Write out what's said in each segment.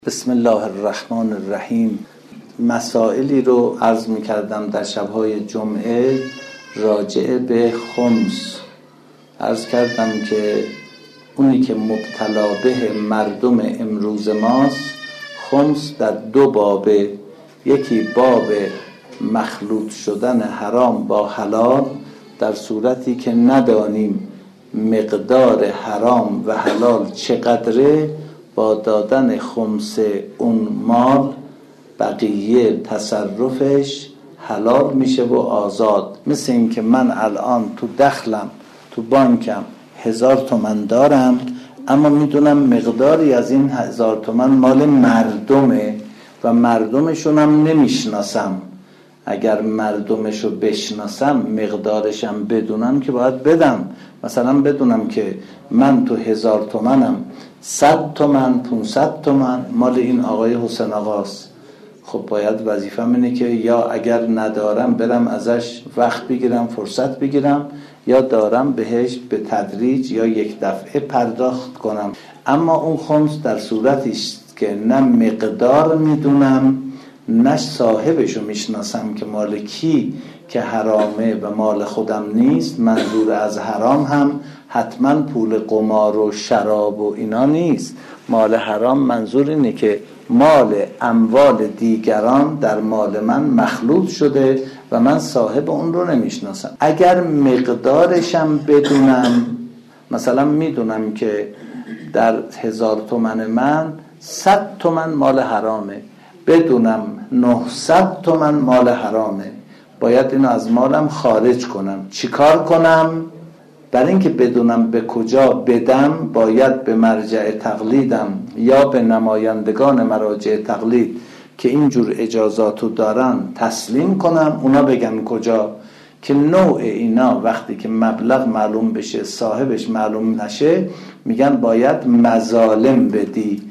بسم الله الرحمن الرحیم. مسائلی رو عرض می کردم در شبهای جمعه راجع به خمس. عرض کردم که اونی که مبتلا به مردم امروز ماست خمس در دو بابه، یکی باب مخلوط شدن حرام با حلال در صورتی که ندانیم مقدار حرام و حلال چقدره، با دادن خمس اون مال بقیه تصرفش حلال میشه و آزاد. مثل این که من الان تو دخلم تو بانکم 1000 تومان دارم، اما میدونم مقداری از این 1000 تومان مال مردمه و مردمشونم نمیشناسم. اگر مردمشو بشناسم مقدارشم بدونم که باید بدم. مثلا بدونم که من تو 1000 تومنم 100 تومن 500 تومن مال این آقای حسین آقاست. خب باید وظیفه‌م اینه که یا اگر ندارم برم ازش وقت بگیرم، فرصت بگیرم، یا دارم بهش به تدریج یا یک دفعه پرداخت کنم. اما اون خمس در صورتی است که نه مقدار میدونم نه صاحبشو میشناسم که مال کی که حرامه و مال خودم نیست. منظور از حرام هم حتما پول قمار و شراب و اینا نیست. مال حرام منظور اینه که مال اموال دیگران در مال من مخلوط شده و من صاحب اون رو نمیشناسم. اگر مقدارشم بدونم، مثلا میدونم که در 1000 تومان من 100 تومان مال حرامه، بدونم 900 تومان مال حرامه، باید اینو از مالم خارج کنم. چی کار کنم؟ برای اینکه بدونم به کجا بدم باید به مرجع تقلیدم یا به نمایندگان مراجع تقلید که اینجور اجازاتو دارن تسلیم کنم، اونا بگن کجا. که نوع اینا وقتی که مبلغ معلوم بشه صاحبش معلوم نشه میگن باید مظالم بدی.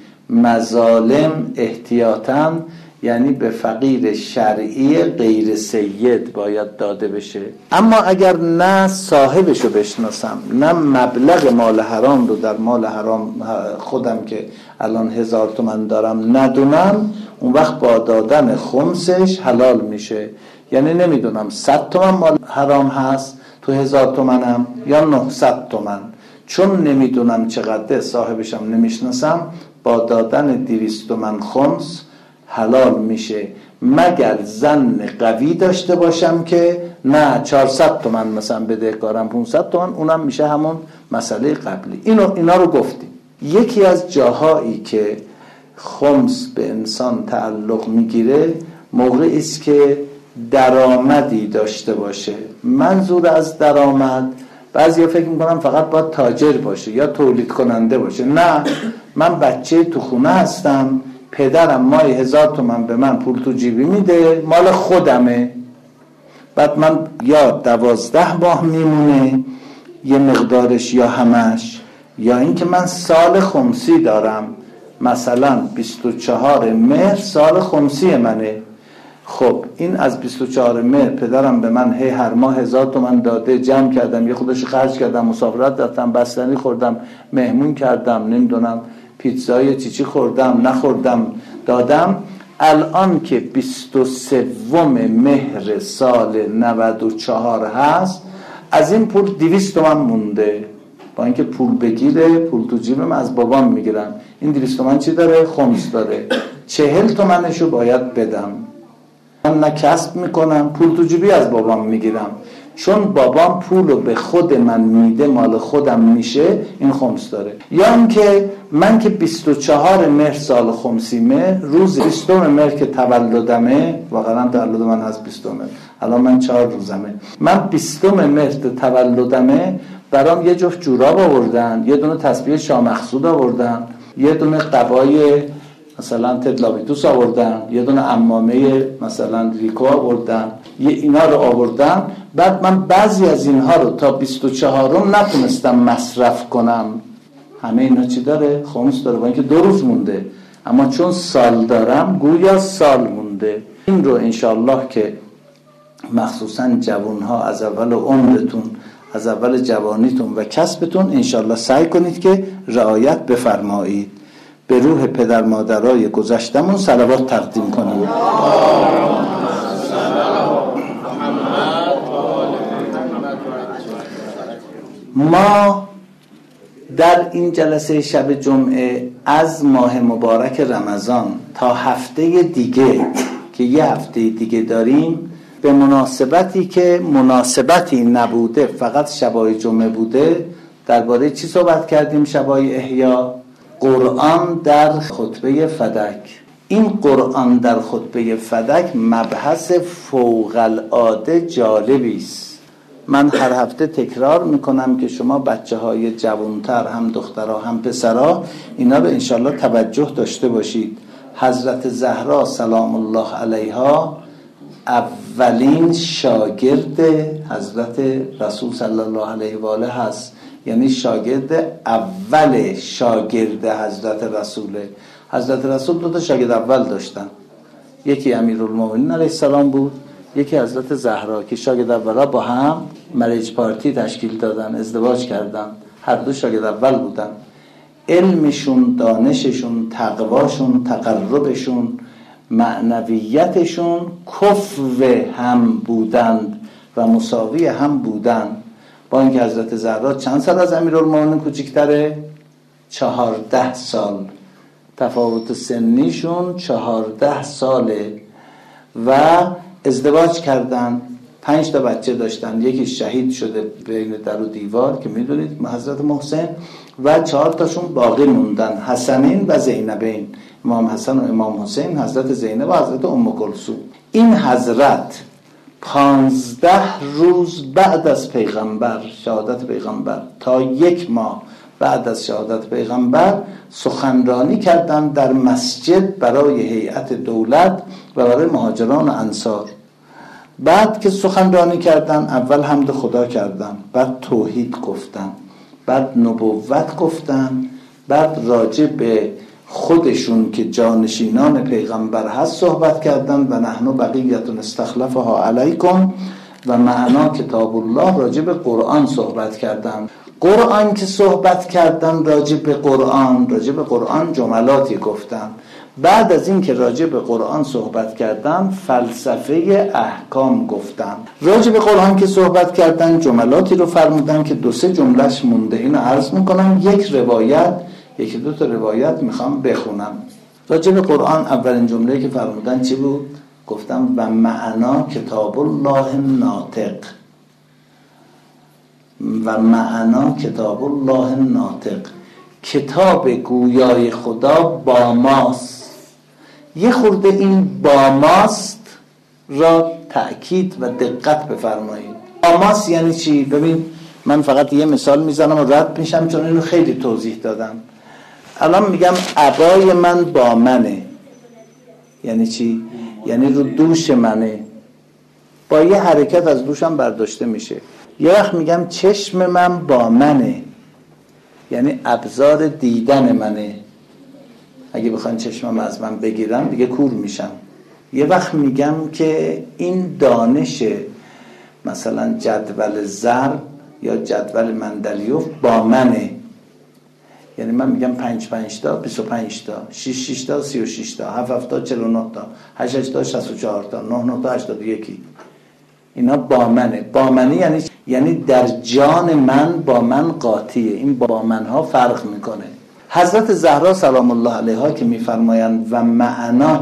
مظالم احتیاطاً یعنی به فقیر شرعی غیر سید باید داده بشه. اما اگر نه صاحبشو بشناسم نه مبلغ مال حرام رو در مال حرام خودم که الان 1000 تومان دارم ندونم، اون وقت با دادن خمسش حلال میشه. یعنی نمیدونم 100 تومان مال حرام هست تو 1000 تومانم یا 900 تومان، چون نمیدونم چقدر صاحبشم نمیشناسم، با دادن 200 تومان خمس حلال میشه. مگر ظن قوی داشته باشم که نه 400 تومان مثلا بدهکارم 500 تومان، اونم میشه همون مسئله قبلی. اینا رو گفتیم. یکی از جاهایی که خمس به انسان تعلق میگیره موقعی است که درآمدی داشته باشه. منظور از درآمد بعضیا فکر میکنم فقط باید تاجر باشه یا تولید کننده باشه. نه، من بچه تو خونه هستم، پدرم ماهی 1000 تومان به من پول تو جیبی میده، مال خودمه، بعد من یا 12 ماه میمونه یه مقدارش یا همش، یا اینکه من سال خمسی دارم، مثلا 24 مهر سال خمسی منه. خب این از 24 مهر پدرم به من هر ماه 1000 تومان داده، جمع کردم یه خودش خرج کردم، مسافرت رفتم، بستنی خوردم، مهمون کردم، نمیدونم پیتزای چی خوردم نخوردم دادم. الان که 23 مهر سال 94 هست، از این پول 200 تومان مونده. با اینکه پول بگیره پول تو جیبم از بابام میگیرم، این 200 تومان چی داره؟ خمس داره. 40 تومانشو باید بدم. من نه کسب میکنم، پول تو جیبی از بابام میگیرم، چون بابام پولو به خود من میده مال خودم میشه، این خمس داره. یا اینکه من که 24 مهر سال خمسی مهر، روز 20 مهر که تولدمه، واقعا تولد من از 20 مهر، الان من 4 روزمه، من 20 مهر تولدمه برام یه جفت جوراب آوردن، یه دونه تسبیح شامخصود آوردن، یه دونه قبای مثلا تدلاویتوس آوردن، یه دونه عمامه مثلا ریکو آوردن، یه اینا رو آوردن. بعد من بعضی از اینها رو تا 24 نتونستم مصرف کنم. همه اینا چی داره؟ خمس داره. با اینکه 2 روز مونده، اما چون سال دارم گویا سال مونده. این رو انشالله که مخصوصا جوانها از اول عمرتون، از اول جوانیتون و کسبتون انشالله سعی کنید که رعایت بفرمایید. به روح پدر مادرای گذشتمون صلوات تقدیم کنیم. ما در این جلسه شب جمعه از ماه مبارک رمضان تا هفته دیگه که یه هفته دیگه داریم، به مناسبتی که مناسبتی نبوده، فقط شبای جمعه بوده، درباره چی صحبت کردیم؟ شبای احیا، قرآن در خطبه فدک. این قرآن در خطبه فدک مبحث فوق العاده جالبی است. من هر هفته تکرار میکنم که شما بچه های جوانتر، هم دخترها هم پسرها، اینا رو انشالله توجه داشته باشید. حضرت زهرا سلام الله علیها اولین شاگرد حضرت رسول صلی الله علیه و آله هست، یعنی شاگرد اول شاگرد حضرت رسوله. حضرت رسول دو تا شاگرد اول داشتن، یکی امیرالمومنین علیه السلام بود، یکی حضرت زهرا، که شاگرد اولا با هم مریج پارتی تشکیل دادن، ازدواج کردن، هر دو شاگرد اول بودن. علمشون، دانششون، تقواشون، تقربشون، معنویتشون کفو هم بودند و مساوی هم بودند. با اینکه حضرت زهرا چند سال از امیرالمومنین کوچکتره؟ 14 سال. تفاوت سنیشون 14 ساله و ازدواج کردن، 5 تا بچه داشتن. یکی شهید شده بین در و دیوار که میدونید، حضرت محسن، و 4 تاشون باقی موندن، حسنین و زینبین، امام حسن و امام حسین، حضرت زینب و حضرت ام کلثوم. این حضرت 15 روز بعد از پیغمبر، شهادت پیغمبر، تا 1 ماه بعد از شهادت پیغمبر سخنرانی کردن در مسجد برای هیئت دولت و برای مهاجران و انصار. بعد که سخنرانی کردن، اول حمد خدا کردن، بعد توحید گفتن، بعد نبوت گفتن، بعد راجع به خودشون که جانشینان پیغمبر هست صحبت کردن و نحن بقیت استخلفها علیکم، و معنا کتاب الله، راجع به قرآن صحبت کردن. قرآن که صحبت کردن راجع به قرآن جملاتی گفتن. بعد از این که راجع به قرآن صحبت کردن، فلسفه احکام گفتن. راجع به قرآن که صحبت کردن، جملاتی رو فرمودن که 2-3 جملهش مونده، اینو عرض میکنم. یکی 2 تا روایت میخوام بخونم. راجع به قرآن اولین جمله‌ای که فرمودن چی بود؟ گفتم و معنا کتاب الله ناطق، و معنا کتاب الله ناطق، کتاب گویای خدا با ماست. یه خورده این با ماست را تأکید و دقت بفرمایید. با ماست یعنی چی؟ ببین، من فقط یه مثال میزنم و رد میشم، چون اینو خیلی توضیح دادم. الان میگم عبای من با منه، یعنی چی؟ یعنی رو دوش منه، با یه حرکت از دوشم برداشته میشه. یه وقت میگم چشم من با منه، یعنی ابزار دیدن منه. اگه بخوان چشمم از من بگیرن دیگه کور میشم. یه وقت میگم که این دانش مثلا جدول ضرب یا جدول مندلیوف با منه، یعنی من میگم 5 تا 25 تا، 6 تا 36 تا، 7 تا 49 تا، 8 تا 64 تا، 9 تا 81. اینا با منه. با منه یعنی در جان من با من قاطیه. این با منها فرق میکنه. حضرت زهرا سلام الله علیها که میفرمایند و معنا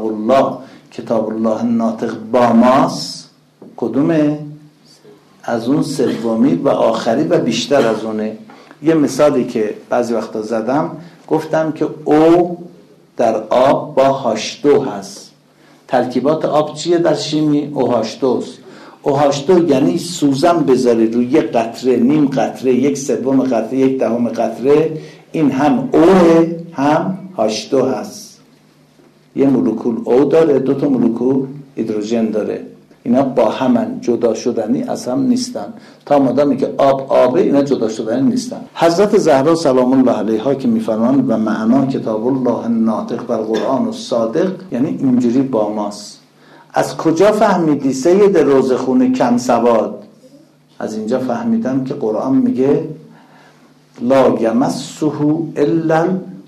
کتاب الله ناطق با ماست، کدومه؟ از اون سومی و آخری و بیشتر از اونه. یه مثالی که بعضی وقتا زدم، گفتم که او در آب با H2 هست. ترکیبات آب چیه در شیمی؟ OH2 است. OH2 یعنی سوزن بذاری روی یک قطره، نیم قطره، 1/3 قطره، 1/10 قطره، این هم اوه هم H2 هست. یه مولکول او داره، 2 تا مولکول هیدروژن داره. اینا با همن، جدا شدنی از هم نیستن. تا مادامی که آبه، اینا جدا شدنی نیستن. حضرت زهرا سلام الله علیها که میفرمایند و معنا کتاب الله ناطق و القرآن الصادق، یعنی اینجوری با ماست. از کجا فهمیدی سید روزخون کم سواد؟ از اینجا فهمیدم که قرآن میگه لا یمسه الا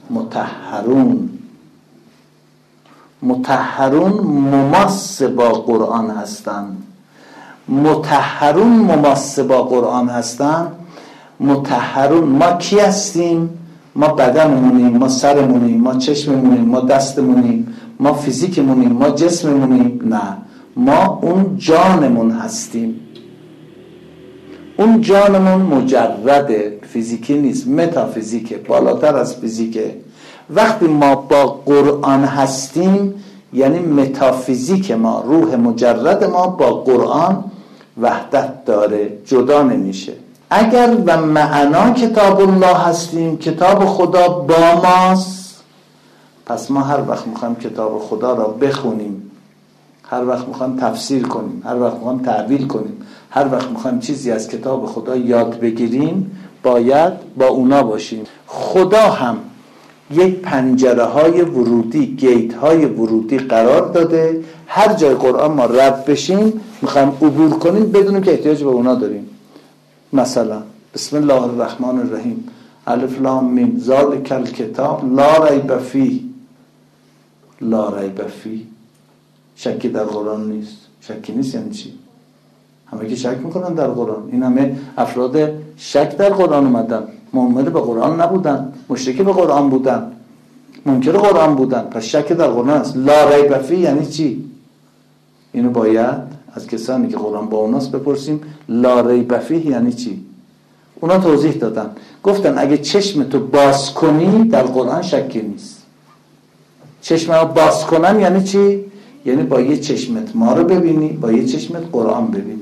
مطهرون مماس با قرآن هستند. مطهرون مماس با قرآن هستند. مطهرون ما کی هستیم؟ ما بدنمونیم، ما سرمونیم، ما چشممونیم، ما دستمونیم، ما فیزیکمونیم، ما جسممونیم؟ نه، ما اون جانمون هستیم. اون جانمون مجرد فیزیکی نیست، متافیزیکه، بالاتر از فیزیکه. وقتی ما با قرآن هستیم یعنی متافیزیک ما، روح مجرد ما با قرآن وحدت داره، جدا نمیشه. اگر و معنا کتاب الله هستیم، کتاب خدا با ماست، پس ما هر وقت میخوایم کتاب خدا را بخونیم، هر وقت میخوایم تفسیر کنیم، هر وقت میخوایم تعبیر کنیم، هر وقت میخوایم چیزی از کتاب خدا یاد بگیریم، باید با اونا باشیم. خدا هم یک پنجره های ورودی، گیت های ورودی قرار داده. هر جای قرآن ما رد بشیم، میخوایم عبور کنیم، بدونیم که احتیاج به اونا داریم. مثلا بسم الله الرحمن الرحیم، الف لام میم، ذالک الکتاب لا ریب فیه. لا ریب فیه، شکی در قرآن نیست. شکی نیست یعنی چی؟ همه که شک میکنن در قرآن. این همه افراد شک در قرآن اومدن، مؤمن به قرآن نبودن، مشرک به قرآن بودن، منکر قرآن بودن، پس شک در قرآن است. لا ریب فیه یعنی چی؟ اینو باید از کسانی که قرآن با اوناست بپرسیم لا ریب فیه یعنی چی. اونا توضیح دادن، گفتن اگه چشمتو باز کنی در قرآن شکی نیست. چشممو باز کنم یعنی چی؟ یعنی با یه چشمت ما رو ببینی، با یه چشمت قرآن ببینی.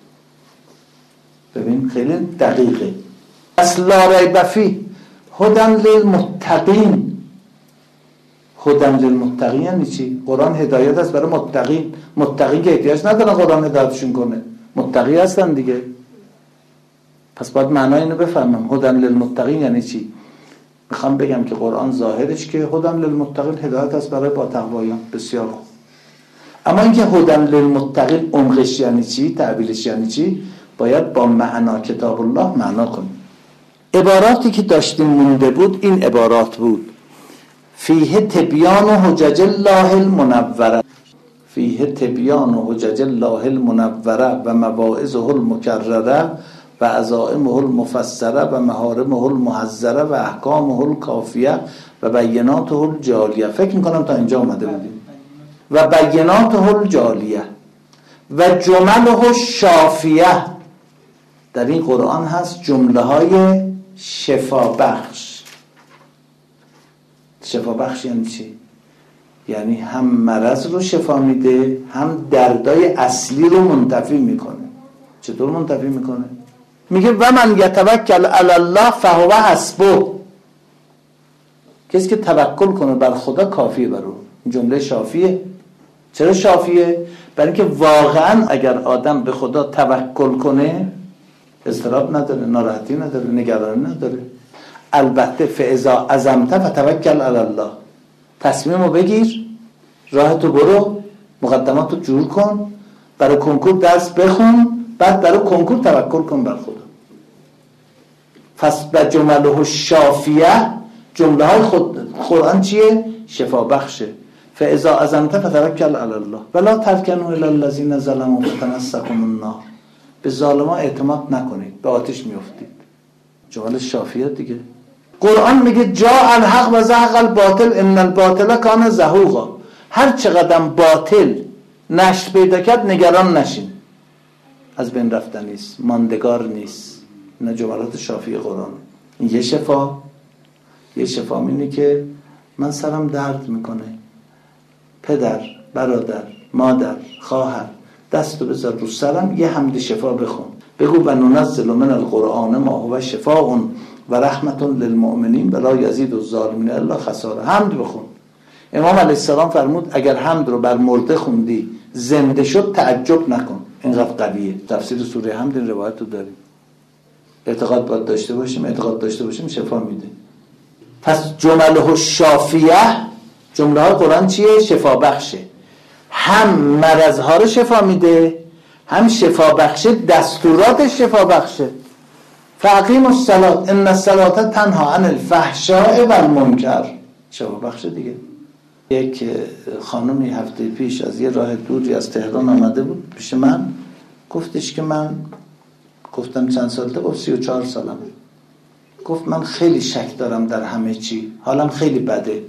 ببین خیلی دقیقه. پس لا ریب فیه هدی للمتقین. هدی للمتقین یعنی چی؟ قرآن هدایت است برای متقین. متقین که احتیاج ندارن قرآن هدایتشون کنه، متقی هستن دیگه. پس باید معنای اینو بفهمم. هدی للمتقین یعنی چی؟ میخوام بگم که قرآن ظاهرش که هدی للمتقین هدایت است برای با تقوایان. بسیار خوب. اما اینکه هدی للمتقین عمقش یعنی چی، تعبیرش یعنی چی، باید با معنا کتاب الله معنا کنیم. عباراتی که داشتیم مونده بود این عبارات بود: فیه تبیان و حجج الله المنوره، فیه تبیان و حجج الله المنوره و مواعظه المکرره و عزائمه المفسره و محارمه المحذره و احکامه الکافیه و بیناته الجالیه. فکر میکنم تا اینجا اومده بودیم. و بیناته الجالیه و جمله الشافیه. در این قرآن هست جمله های شفا بخش. شفا بخش یعنی چی؟ یعنی هم مرض رو شفا میده، هم دردای اصلی رو منتفی میکنه. چطور منتفی میکنه؟ میگه و من یتوکل علی الله فهو حسبه. کسی که توکل کنه بر خدا کافیه بر اون. این جمله شافیه. چرا شافیه؟ برای اینکه واقعا اگر آدم به خدا توکل کنه اضطراب نداره، ناراحتی نداره، نگرانی نداره. البته فاذا عزمت فتوکل علی الله. تصمیمو بگیر، راحتو برو، مقدماتو جور کن، برای کنکور درس بخون، بعد برای کنکور توکل کن بر خدا. پس به جمله الشافیه، جمله های قرآن چیه؟ شفا بخشه. فاذا عزمت فتوکل علی الله ولا ترکنوا الی الذین ظلموا فتمسکم النار. به ظالما اعتماد نکنید، به آتش میافتید. جمله شافیه دیگه. قرآن میگه جاء الحق و زهق الباطل ان الباطل کان زهوقا. هر چقدر باطل نشت پیدا کرد نگران نشین، از بین رفتن نیست، ماندگار نیست. اینا جملات شافی قرآن. این یه شفا. یه شفا اینه که من سرم درد میکنه، پدر، برادر، مادر، خواهر، دستو بذار رو سرم، یه حمد شفا بخون، بگو و ننزل من القرآن ما هو شفاء و رحمت للمؤمنین ولا یزید الظالمین الا خسارا. حمد بخون. امام علیه السلام فرمود اگر حمد رو بر مرده خوندی زنده شد تعجب نکن، اینقدر قویه. تفسیر سوره حمد این روایت رو داریم. اعتقاد باید داشته باشیم، اعتقاد داشته باشیم شفا میده. پس جمله الشافیه، جمله های قرآن چیه؟ شفا بخشه. هم مرضها رو شفا میده، هم شفا بخشه، دستورات شفا بخشه. فاقیموا الصلاة ان الصلاة تنها عن الفحشاء والمنکر. جواب بخش دیگه. یک خانمی هفته پیش از یه راه دوری از تهران آمده بود پیش من، گفتش که من، گفتم چند سالته؟ گفت 34 سالم. گفت من خیلی شک دارم در همه چی، حالم خیلی بده،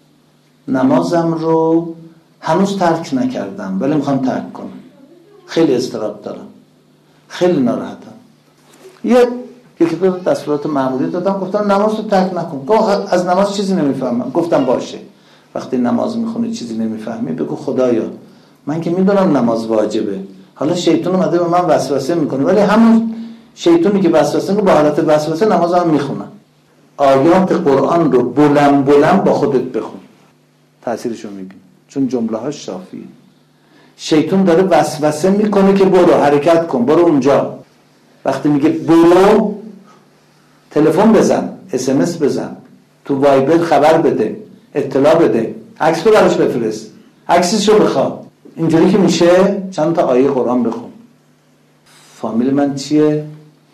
نمازم رو هنوز ترک نکردم ولی میخوام ترک کنم، خیلی اضطراب دارم، خیلی ناراحتم. یکی دو دستورات معمولی دادم، گفتم نماز رو ترک نکن. گفت از نماز چیزی نمیفهمم. گفتم باشه، وقتی نماز میخونی چیزی نمیفهمی بگو خدایا من که میدونم نماز واجبه، حالا شیطان اومده به من وسوسه میکنه، ولی همون شیطانی که وسوسه میکنه با حالت وسوسه نمازم میخونم. آیات قرآن رو بلند بلند با خودت بخون، تاثیرشو میبینی، چون جمله ها شافیه. شیطان داره وسوسه میکنه که برو حرکت کن، برو اونجا. وقتی میگه برو، تلفن بزن، SMS بزن، تو وایبر خبر بده، اطلاع بده، عکس رو براش بفرست، عکسشو بخواد. اینجوری که میشه چند تا آیه قرآن بخون. فامیل من چیه؟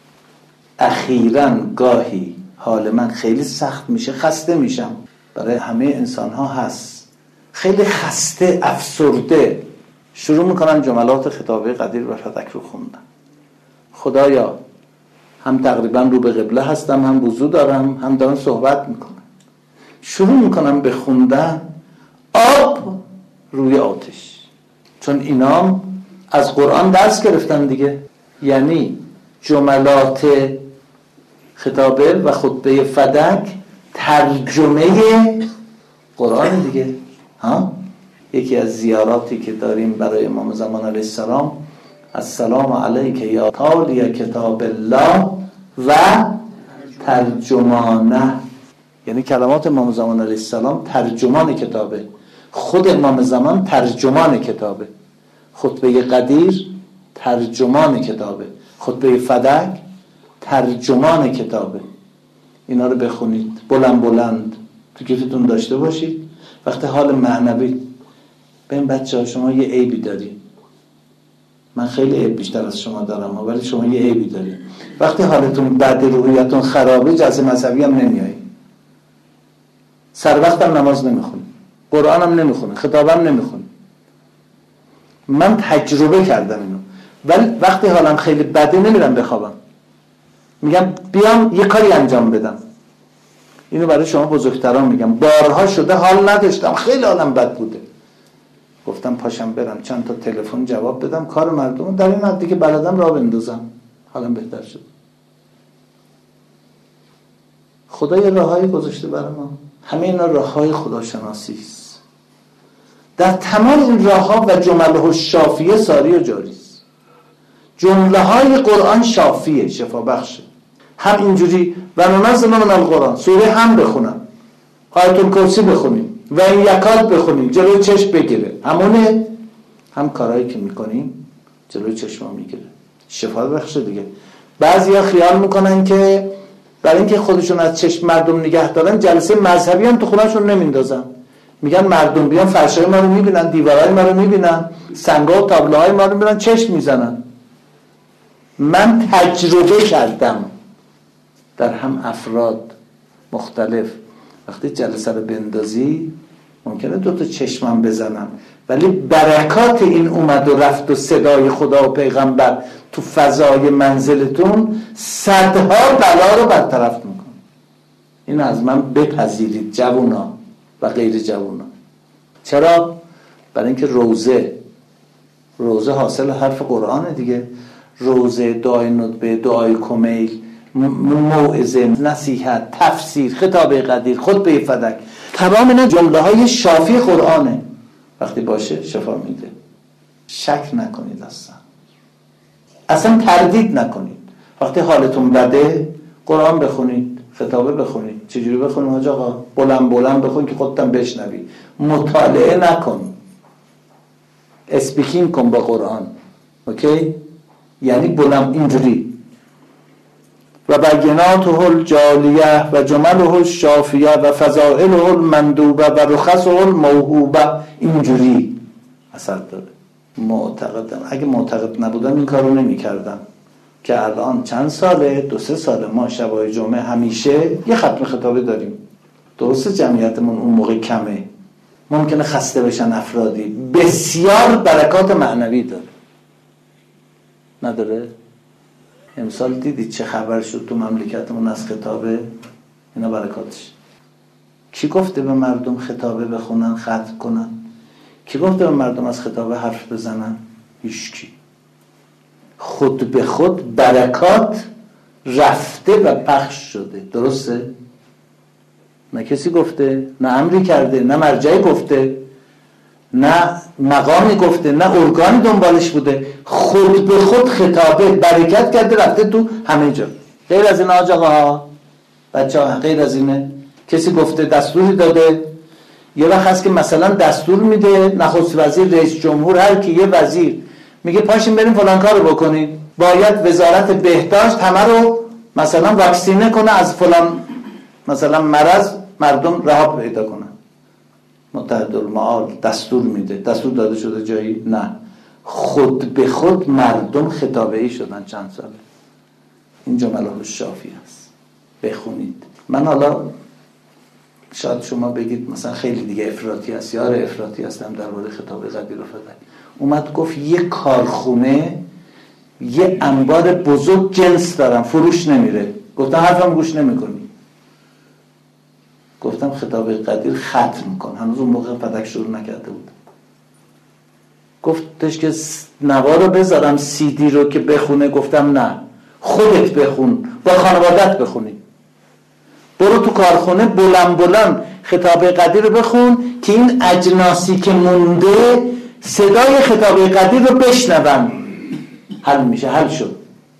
اخیراً گاهی حال من خیلی سخت میشه، خسته میشم. برای همه انسان ها هست. خیلی خسته، افسرده، شروع میکنم جملات خطابه قدیر و فتک رو خوندن. خدایا هم تقریبا رو به قبله هستم، هم وضو دارم، هم دارم صحبت میکنم. شروع میکنم به خوندن آب روی آتش، چون اینام از قرآن درس گرفتن دیگه. یعنی جملات خطابه و خطبه فدک ترجمه قرآن دیگه. یکی از زیاراتی که داریم برای امام زمان علیه السلام، السلام علیک یا تالی کتاب الله و ترجمانه، یعنی کلمات امام زمان علیه السلام ترجمان کتابه، خود امام زمان ترجمان کتابه، خطبه قدیر ترجمان کتابه، خطبه فدک ترجمان کتابه. اینا رو بخونید بلند بلند، تو کیفتون داشته باشید. وقتی حال معنوی، ببین بچه‌ها شما یه عیبی دارید، من خیلی عیب بیشتر از شما دارم ولی شما یه عیبی دارید. وقتی حالتون بد، روحیتون خرابه، جلسه مذهبی هم نمیایید، سر وقت هم نماز نمیخونید، قرآن هم نمیخونید، خطاب هم نمیخونید. من تجربه کردم اینو. ولی وقتی حالم خیلی بده نمیرم بخوابم، میگم بیام یه کاری انجام بدم. اینو برای شما بزرگتران میگم، بارها شده حال نداشتم، خیلی حالم بد بوده، گفتم پاشم برم چند تا تلفن جواب بدم، کار مردم در این حدی که بلدم راه بندازم، حالم بهتر شد. خدا یه راههایی گذاشته برای ما، همه اینا راههای خداشناسی است. در تمام این راهها و جمله شافیه ساری و جاری است. جمله های قرآن شافیه، شفا بخشه. هم اینجوری و ننزل من القرآن، سوره هم بخونم، آیت الکرسی بخونیم و این یکات بخونیم، جلوی چشم بگیره، همونه. هم کارهایی که میکنیم جلوی چشم ما میگیره، شفا بخشه دیگه. بعضیا خیال میکنن که برای اینکه خودشون از چشم مردم نگه دارن، جلسه مذهبی هم تو خونهشون نمیندازن. میگن مردم بیان فرشای ما رو میبینن، دیوارای ما رو میبینن، سنگا و تابلوهای ما رو میبینن، چشم میزنن. من تجربه کردم در هم افراد مختلف، وقتی جلسه رو بندازی ممکنه 2 تا چشمم بزنم، ولی برکات این اومد و رفت و صدای خدا و پیغمبر تو فضای منزلتون صدها بلا رو برطرف میکن. این از من بپذیرید جوونا و غیر جوونا. چرا؟ برای اینکه روزه حاصل حرف قرآن دیگه. روزه، دعای ندبه، دعای کمیل، موعظه، نصیحت، تفسیر، خطاب قدیر، خطبه فدک، تمام اینا جمله های شافی قرآنه. وقتی باشه شفا میده. شک نکنید، اصلا تردید نکنید. وقتی حالتون بده قرآن بخونید، خطابه بخونید. چجوری بخونید حاج آقا؟ بلند بلند بخون که خودتم بشنوی. مطالعه نکن، اسپیکینگ کن با قرآن. اوکی؟ یعنی بلند اینجوری. و بیناته الجالیه و جمله الشافیه و فضائله المندوبه و رخصه الموهوبه. اینجوری اثر داره. معتقدم اگه معتقد نبودم این کارو نمی کردم. که الان چند ساله، 2-3 ساله ما شبای جمعه همیشه یه ختم خطابه داریم. درسته جمعیتمون اون موقع کمه، ممکنه خسته بشن افرادی، بسیار برکات معنوی داره. نداره؟ امسال دیدید چه خبر شد تو مملکتمون از خطابه؟ اینا برکاتش. کی گفته به مردم خطابه بخونن، ختم کنن؟ کی گفته به مردم از خطابه حرف بزنن؟ هیچکی. خود به خود برکات رفته و پخش شده. درسته؟ نه کسی گفته، نه امری کرده، نه مرجعی گفته، نه مقامی گفته، نه ارگانی دنبالش بوده. خود به خود خطابه برکت کرده رفته تو همه جا. غیر از این آقاها بچه‌ها، غیر از اینه کسی گفته دستوری داده؟ یه وقت هست که مثلا دستور میده نخست وزیر، رئیس جمهور، هر کی یه وزیر میگه پاشین بریم فلان کارو بکنین، باید وزارت بهداشت همه رو مثلا واکسینه کنه از فلان مثلا مرض، مردم رها پیدا کنن. متحدالمعال دستور میده. دستور داده شده جایی؟ نه. خود به خود مردم خطابه‌ای شدن چند ساله. این جمله الشافی است، بخونید. من حالا شاید شما بگید مثلا خیلی دیگه افراطی است، یار افراطی هستم درباره خطاب قدیر و فقط. اومد گفت یه کارخونه یه انبار بزرگ جنس دارم، فروش نمیره. گفتم حرفم گوش نمیکنی. گفتم خطاب قدیر ختم کن. هنوز اون موقع پدک شروع نکرده بود. گفتش که نوا رو بذارم CD رو که بخونه. گفتم نه، خودت بخون، با خانوادت بخونی. برو تو کارخونه بلند بلند خطاب قدیر رو بخون که این اجناسی که مونده صدای خطاب قدیر رو بشنون. حل میشه، حل شد.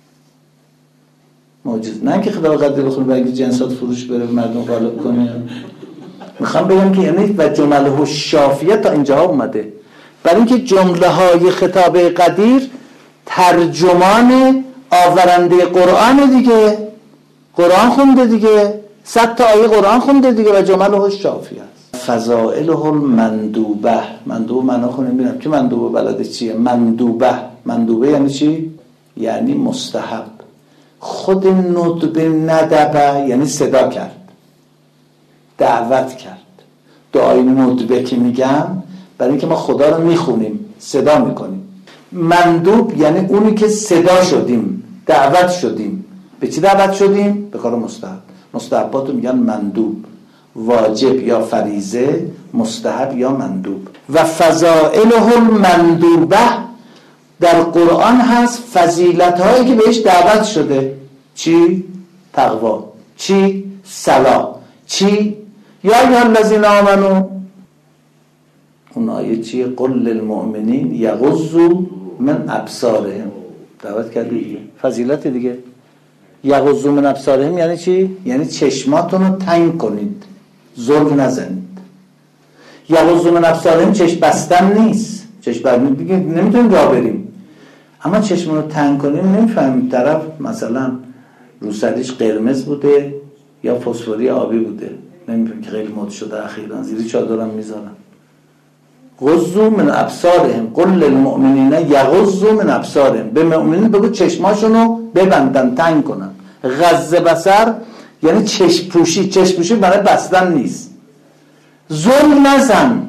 معجزه. نه که خطاب قدیر بخونه برای جنسات فروش بره مردم غالب کنه. میخوام بگم که یعنی و جمله الشافیه تا اینجا اومده، برای اینکه جمله های خطاب قدیر ترجمان آورنده قرآن دیگه. قرآن خونده دیگه، 100 تا آیه قرآن خونده دیگه و جمله الشافیه است. فضائله المندوبه. مندوبه معنا خونیم ببینم که مندوبه بلده چیه؟ مندوبه. مندوبه یعنی چی؟ یعنی مستحب. خود ندبه، ندبه یعنی صدا کرد، دعوت کرد. دعای ندبه که میگم برای اینکه ما خدا رو میخونیم، صدا میکنیم. مندوب یعنی اونی که صدا شدیم، دعوت شدیم. به چی دعوت شدیم؟ به کار مستحب. مستحبات رو میگن مندوب، واجب یا فریضه، مستحب یا مندوب. و فضائله المندوبه در قرآن هست فضیلت هایی که بهش دعوت شده. چی؟ تقوا. چی؟ صلاح. چی؟ یا ایها الذین آمنو. اون آیه چیه؟ قل للمؤمنین یغضوا من ابصارهم. دعوت کردی دیگه، فضیلت دیگه. یغضوا من ابصارهم یعنی چی؟ یعنی چشماتون رو تنگ کنید، زل نزنید. یغضوا من ابصارهم چشم بستن نیست. چشم بستن دیگه نمیتونیم راه بریم، اما چشم رو تنگ کنیم. نمیفهمیم طرف مثلا روسریش قرمز بوده یا فسفوری آبی بوده. نمیفهمیم که خیلی مد شده اخیراً، زیر چادرم میذارن. غضوا من ابصارهم قل للمؤمنین یغضوا من ابصارهم. به مؤمنین بگو چشماشونو ببندن، تنگ کنن. غض بصر یعنی چشم پوشی. چشم پوشی برای بستن نیست. زل نزن،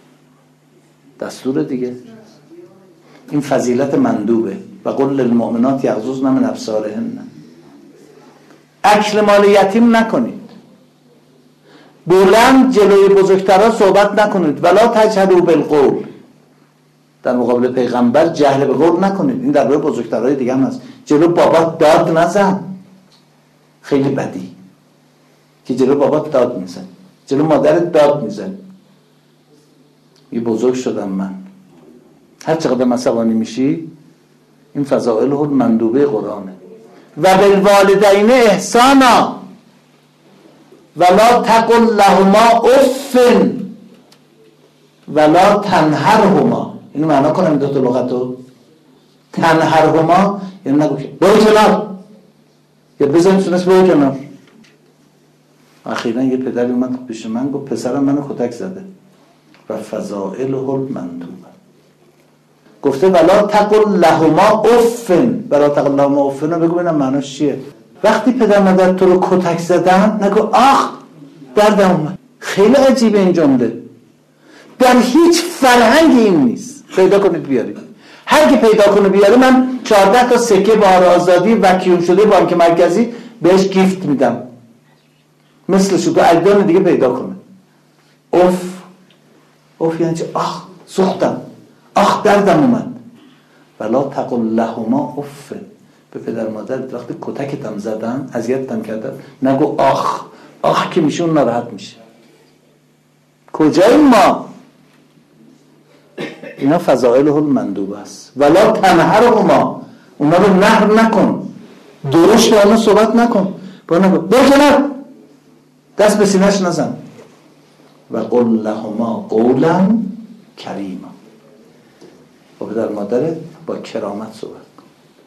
دستور دیگه. این فضیلت مندوبه. و قل للمؤمنات یغضضن من ابصارهن. اکل مال یتیم نکنید. بلند جلوی بزرگترها صحبت نکنید. ولا تجهروا بالقول. در مقابل پیغمبر جهل به قول نکنید. این در مورد بزرگترهای دیگه هم هست. جلو بابا داد نزن، خیلی بدی که جلو بابا داد میزن، جلو مادرت داد میزن. یه بزرگ شدم من، هر چقدر عصبانی میشی. این فضائل المندوبه قرآنه. و بالوالدین احسانا ولا تقل لهما اف ولا تنهرهما. اینو معنا کنم دو تا لغتو. تنهرهما یعنی نگو که برو کنار، یا بزنیم سونست برو کنار. اخیراً یه پدری اومد پیش من گفت پسرم منو کتک زده. و فضائله المندوبه. گفته ولا تقل لهما اف، ولا تقل لهما اف، بگو ببینم معناش چیه. وقتی پدر مادر تو رو کتک زدن نگو آخ دردم اومد. خیلی عجیبه این جمله، در هیچ فرهنگی این نیست. پیدا کنید بیارید، هر کی پیدا کنه بیاره، من 14 تا سکه بهار آزادی وکیل شده بانک مرکزی بهش گیفت میدم، مثلشو تو اجدان دیگه پیدا کنه. اوف یعنی چه؟ آخ سوختم، آخ دردم اومد. ولا تقل لهما اف، به پدر مادر وقتی کتکتم زدن اذیتتم کردن نگو آخ که میشه اون ناراحت میشه. کجاییم ما؟ اینا فضائله المندوب است. ولا تنهرهما، اونا رو نهر نکن، درشت به اونا صحبت نکن، با اونا بکنه دست به سینه‌اش نزن. و قل لهما قولا کریما، با پدر مادرت با کرامت صحبت کن.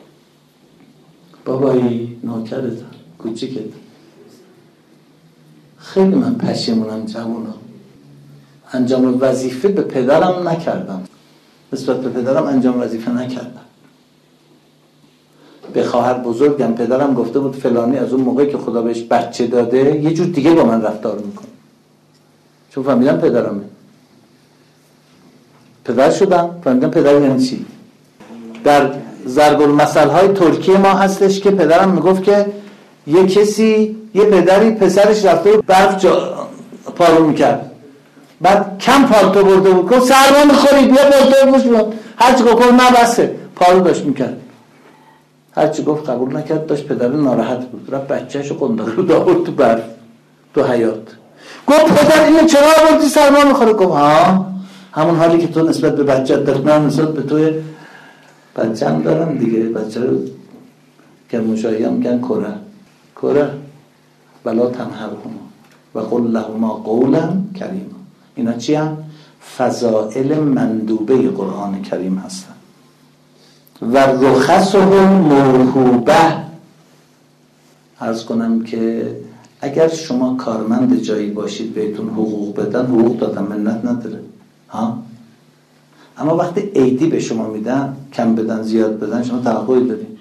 بابایی نوکرت کوچیکت، خیلی من پشیمونم جوونا، انجام وظیفه به پدرم نکردم، نسبت به پدرم انجام وظیفه نکردم. به خواهر بزرگم پدرم گفته بود فلانی از اون موقعی که خدا بهش بچه داده یه جور دیگه با من رفتار میکنه، چون فهمیدم پدرمه. پدر شدم فهمیدم پدر یعنی چی. در ضرب المثل های ترکیه ما هستش که پدرم میگفت که یه کسی، یه پدری پسرش رفته بود برف پارو میکرد، بعد کم پالتو برده بود، گفت سرما میخوری بیا پالتو بپوش بیاد، هرچی گفت نه بسه، پارو داشت میکرد، هرچی گفت قبول نکرد، داشت پدر ناراحت بود، رفت بچه‌شو قنداق رو آورد تو برف تو حیاط، گفت پدر اینو چرا آوردی سرما میخوره؟ گفت ها همون حالی که تو نسبت به بچه‌ت داری من نسبت به تو بچه‌م دارم دیگه. بچه رو که مشاهی هم میگن کره. ولا تنهرهما و قل لهما قولا کریما. اینا چی هم؟ فضائل مندوبه قرآن کریم هستن. و رخصه موهوبه، عرض کنم که اگر شما کارمند جایی باشید بهتون حقوق بدن، حقوق دادن منت نداره ها، اما وقتی عیدی به شما میدن، کم بدن زیاد بدن، شما توقعی دارید.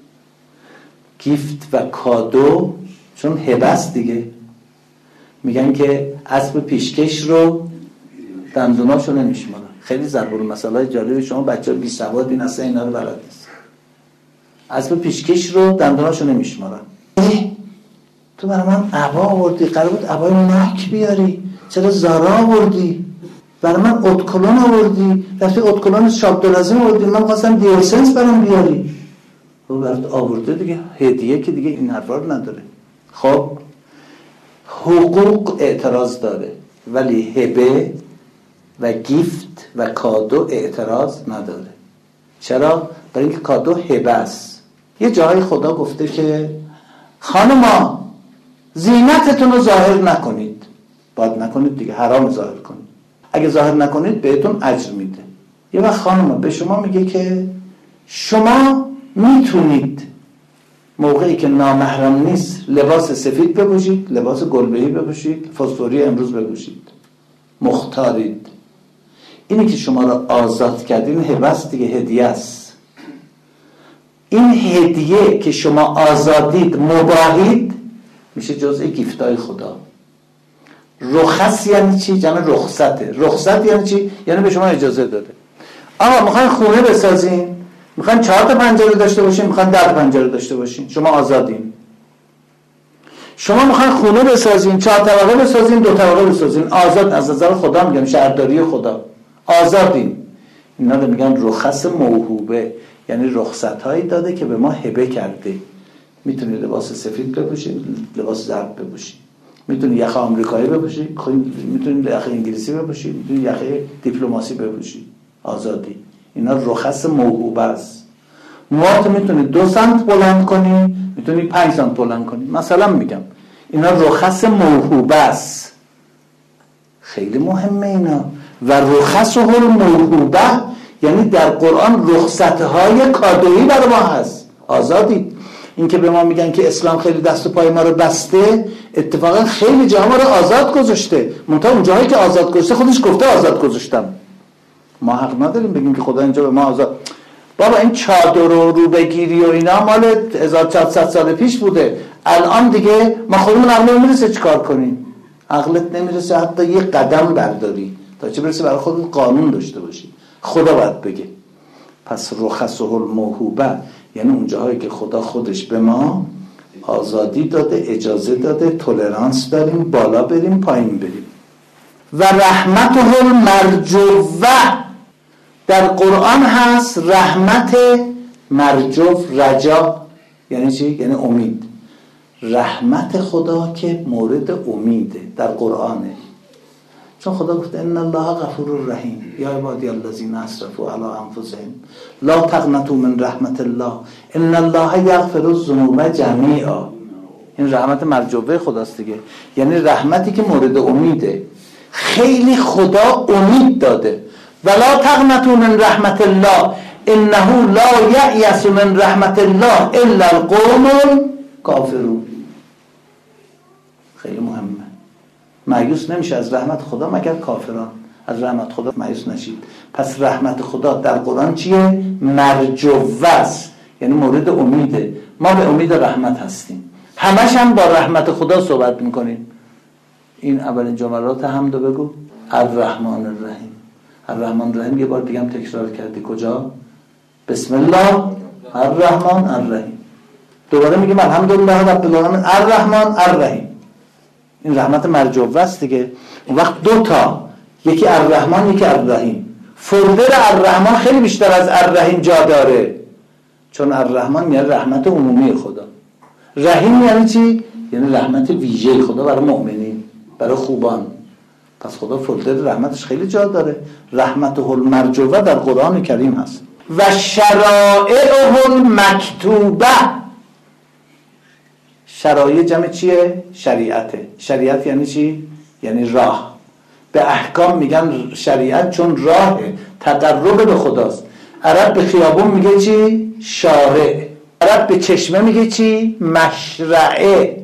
گیفت و کادو چون هبه است دیگه، میگن که اسب پیشکش رو دندوناشو نمیشمارن. خیلی ضرب المثل جالبی، شما بچه‌ها بی سوادین اصلا اینا رو بلد نیست. اسب پیشکش رو دندوناشو نمیشمارن. تو برای من عبا آوردی، قرار بود عبای نک بیاری، چرا زارا آوردی؟ برای من اتکلون آوردی، رفتی اتکلون شابدالعظیم آوردی، من خواستم دیورسنس برام بیاری. او برات آورده دیگه، هدیه که دیگه این حرفا رو نداره. خب حقوق اعتراض داره، ولی هبه و گیفت و کادو اعتراض نداره. چرا؟ برای اینکه کادو هبه است. یه جای خدا گفته که خانما زینتتون رو ظاهر نکنید. باید نکنید دیگه، حرام ظاهر کنید. اگه ظاهر نکنید بهتون اجر میده. یه وقت خانما به شما میگه که شما میتونید موقعی که نامحرم نیست لباس سفید بپوشید، لباس گلبهی بپوشید، فسفوری امروز بپوشید، مختارید. اینی که شما رو آزاد کرد، این هبه است دیگه، هدیه است. این هدیه که شما آزادید، مباهید، میشه جزء گیفتای خدا. رخص یعنی چی؟ جمع رخصته. رخصت یعنی چی؟ یعنی به شما اجازه داده. آقا میخواین خونه بسازین، میخواین 4 تا پنجره داشته باشین، میخواین 10 پنجره داشته باشین، شما آزادین. شما میخواین خونه بسازین، 4 طبقه بسازین، 2 طبقه بسازین، آزاد از نظر خدا، میگم شهرداری خدا، آزادین. اینا رو میگن رخص موهوبه، یعنی رخصت هایی داده که به ما هبه کرده. میتونی لباس سفید بپوشی، لباس زرد بپوشی، میتونی یخ آمریکایی بپوشی، میتونی یخ انگلیسی بپوشی، میتونی یخ دیپلماسی بپوشی، آزادی. اینا رخص موهوبه است. موهات میتونی 2 سانت بلند کنی، میتونی 5 سانت بلند کنی، مثلا میگم اینا رخص موهوبه است. خیلی مهمه اینا. و رخصه الموهوبه یعنی در قرآن رخصت‌های کادویی برای ما هست. آزادید. این که به ما میگن که اسلام خیلی دست و پای ما رو بسته، اتفاقا خیلی جاها ما رو آزاد گذاشته. منتها اون جاهایی که آزاد گذاشته خودش گفته آزاد گذاشتم. ما حق نداریم بگیم که خدا اینجا به ما آزاد. بابا این چادر رو بگیری و اینا مال 1400 سال پیش بوده. الان دیگه ما خودمون عقل نمیرسه چیکار کنیم. عقلت نمیرسه حتی یه قدم برداری تا چه برسه برای خودت قانون داشته باشی. خدا باید بگه. پس رخصه الموهوبه یعنی اون جاهایی که خدا خودش به ما آزادی داده، اجازه داده، تولرانس داریم، بالا بریم پایین بریم. و رحمته المرجوه در قرآن هست. رحمت مرجو رجا یعنی چی؟ یعنی امید. رحمت خدا که مورد امیده در قرآنه، چون خدا گفته ان الله غفور رحیم یا عبادی الذین اسرفوا علی انفسهم لا تقنطوا من رحمت الله ان الله یغفر الذنوب جمیعا. این رحمت مرجوه خداست دیگه، یعنی رحمتی که مورد امیده. خیلی خدا امید داده. ولا تقنطوا من رحمت الله انه لا یأیس من رحمت الله الا القوم الکافرون. خیلی مهمه. مایوس نمیشه از رحمت خدا مگر کافران. از رحمت خدا مایوس نشید. پس رحمت خدا در قرآن چیه؟ مرجوه است، یعنی مورد امیده. ما به امید رحمت هستیم، همش هم با رحمت خدا صحبت میکنیم. این اولین جملات حمدو بگو. الرحمن الرحیم. الرحمن الرحیم یه بار دیگه هم تکرار کردی. کجا؟ بسم الله الرحمن الرحیم. دوباره میگیم الحمدلله رب العالمین الرحمن الرحیم. این رحمت مرجوه است دیگه. اون وقت دو تا، یکی الرحمن یکی الرحیم. فولدر الرحمن خیلی بیشتر از الرحیم جا داره، چون الرحمن یعنی رحمت عمومی خدا. رحیم یعنی چی؟ یعنی رحمت ویژه خدا برای مؤمنین، برای خوبان. پس خدا فولدر رحمتش خیلی جا داره. رحمته المرجوه در قرآن کریم هست. و شرائعه المکتوبه. شرایع جمع چیه؟ شریعته. شریعت یعنی چی؟ یعنی راه. به احکام میگن شریعت چون راه تقرب به خداست. عرب به خیابون میگه چی؟ شارع. عرب به چشمه میگه چی؟ مشرعه.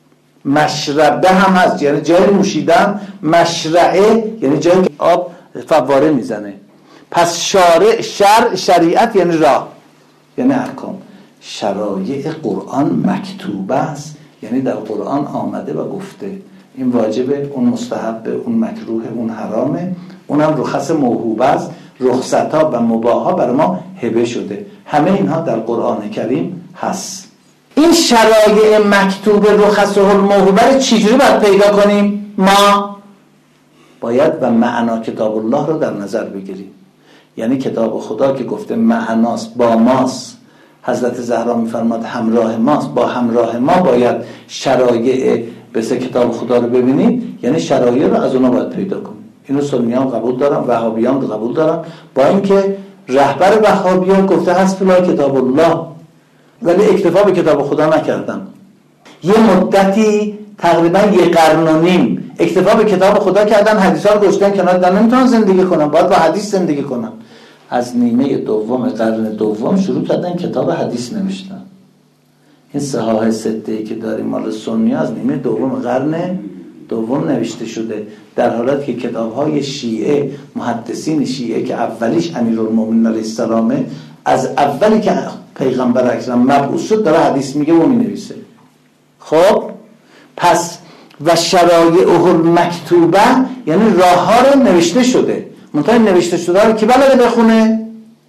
مشربه هم هست یعنی جای نوشیدن. مشرعه یعنی جایی که آب فواره میزنه. پس شارع، شریعت یعنی راه، یعنی احکام. شرایع قرآن مکتوبه است، یعنی در قرآن آمده و گفته این واجبه، اون مستحبه، اون مکروه، اون حرامه. اونم رخص موهوبه است. رخصت‌ها و مباح‌ها برای ما هبه شده. همه اینها در قرآن کریم هست. این شرایع مکتوب رخص الموهوبه رو چجوری باید پیدا کنیم؟ ما باید و معنا کتاب الله رو در نظر بگیریم. یعنی کتاب خدا که گفته معناست، با ماست. حضرت زهرا میفرماد همراه ماست، با همراه ما باید شرایع بسه کتاب خدا رو ببینیم. یعنی شرایع رو از اونا باید پیدا کنیم. اینو سنیان قبول دارن، وهابیان قبول دارن، با اینکه رهبر وهابیان گفته حسبنا کتاب الله، ولی اکتفا به کتاب خدا نکردن. یه مدتی تقریبا 1.5 قرن اکتفا به کتاب خدا کردن، حدیثا رو گذاشتن کنار، دادن نمیتونن زندگی کنن، باید با حدیث زندگی کنن. از نیمه دوم قرن دوم شروع کردن کتاب حدیث نوشتن. این صحاح سته‌ای که داریم مال سنی از نیمه دوم قرن دوم نوشته شده، در حالی که کتاب‌های شیعه، محدثین شیعه که اولیش امیرالمومنین علیه السلام، از اولی که پیغمبر اکرم مبعوث شد داره حدیث میگه و مینویسه. خب پس و شرایعه المکتوبه یعنی راه‌ها رو نوشته شده. منتها نوشته شده رو کی بلده بخونه؟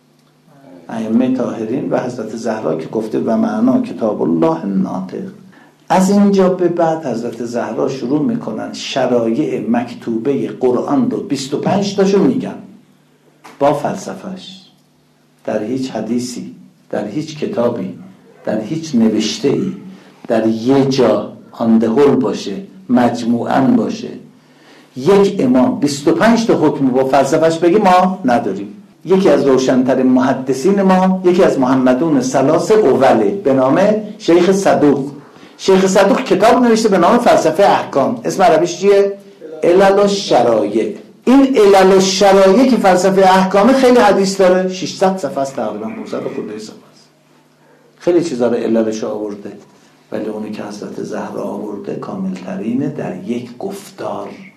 ائمه طاهرین و حضرت زهرا که گفته و معنا کتاب الله ناطق. از اینجا به بعد حضرت زهرا شروع میکنن شرایع مکتوبه قرآن رو 25 تاشو میگن با فلسفهش. در هیچ حدیثی، در هیچ کتابی، در هیچ نوشته‌ای، در یه جا آندهول باشه، مجموعاً باشه، یک امام 25 تا حکم با فلسفهش بگی ما نداریم. یکی از روشن‌ترین محدثین ما، یکی از محمدون ثلاث اوله به نام شیخ صدوق. شیخ صدوق کتاب نوشته به نام فلسفه احکام. اسم عربیش چیه؟ علل الشرایع. این علل الشرایع که فلسفه احکام خیلی حدیث داره، 600 صفحه است، تقریبا 500 خورده صفحه است. خیلی چیزا رو عللش آورده، ولی اونی که حضرت زهرا آورده کامل ترینه در یک گفتار،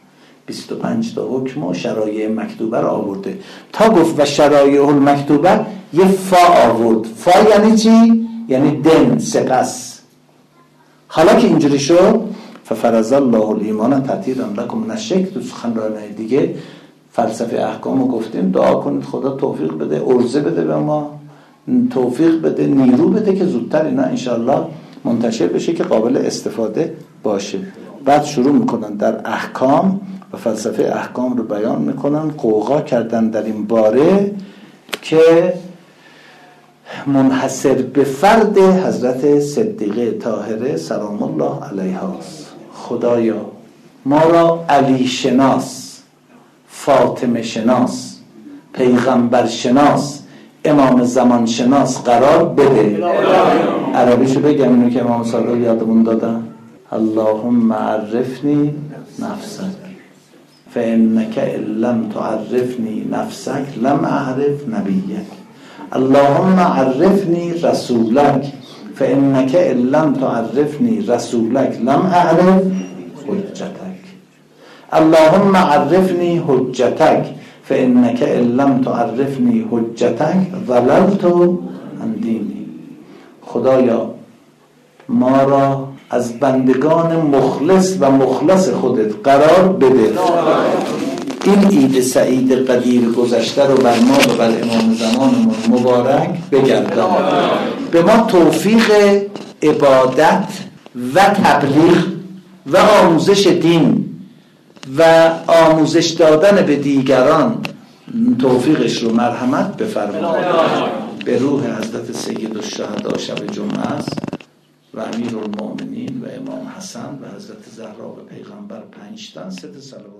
25 تا حکم و شرایع مکتوبه رو آورده. تا گفت و شرایع المکتوبه یه فا آورد. فا یعنی چی؟ یعنی دن، سپس. حالا که اینجوری شد ففرض الله الایمان تطهیرا لکم من الشرک، تو سخنرانی دیگه فلسفه احکام رو گفتیم دعا کنید خدا توفیق بده، ارزه بده به ما، توفیق بده، نیرو بده که زودتر اینا انشاءالله منتشر بشه که قابل استفاده باشه. بعد شروع میکنن در احکام و فلسفه احکام رو بیان میکنن. قوقا کردن در این باره که منحصر به فرد حضرت صدیقه طاهره سلام الله علیها است. خدایا ما را علی شناس، فاطمه شناس، پیغمبر شناس، امام زمان شناس قرار بده. عربیشو بگم اینو که امام صادق یادمون دادن. اللهم عرفنی نفسک فانک ان لم تعرفنی نفسک لم اعرف نبیک. اللهم عرفنی رسولک فانک ان لم تعرفنی رسولک لم اعرف حجتک. اللهم عرفنی حجتک فانک ان لم تعرفنی حجتک ضللت عن دینی. خدایا ما را از بندگان مخلص و مخلص خودت قرار بده. این عید سعید قدیر گذشته رو بر ما و بر امام زمانمون مبارک بگردان. به ما توفیق عبادت و تبلیغ و آموزش دین و آموزش دادن به دیگران توفیقش رو مرحمت بفرمایید. به روح حضرت سید الشهدا شب جمعه است و امیر المؤمنین و امام حسن و حضرت زهرا و پیغمبر 5 تا صلوات